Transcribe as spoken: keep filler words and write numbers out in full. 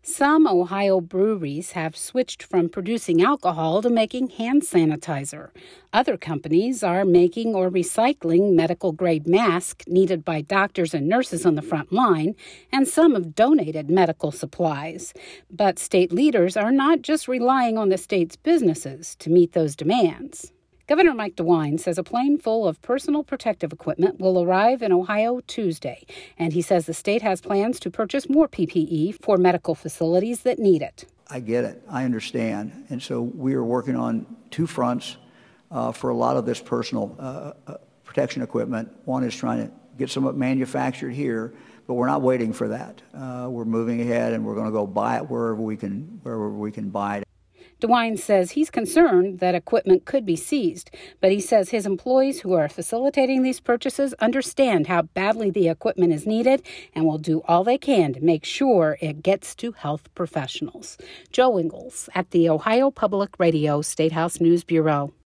Some Ohio breweries have switched from producing alcohol to making hand sanitizer. Other companies are making or recycling medical-grade masks needed by doctors and nurses on the front line, and some have donated medical supplies. But state leaders are not just relying on the state's businesses to meet those demands. Governor Mike DeWine says a plane full of personal protective equipment will arrive in Ohio Tuesday, and he says the state has plans to purchase more P P E for medical facilities that need it. I get it. I understand. And so we are working on two fronts uh, for a lot of this personal uh, uh, protection equipment. One is trying to get some of it manufactured here, but we're not waiting for that. Uh, we're moving ahead, and we're going to go buy it wherever we can, wherever we can buy it. DeWine says he's concerned that equipment could be seized, but he says his employees who are facilitating these purchases understand how badly the equipment is needed and will do all they can to make sure it gets to health professionals. Joe Ingles at the Ohio Public Radio State House News Bureau.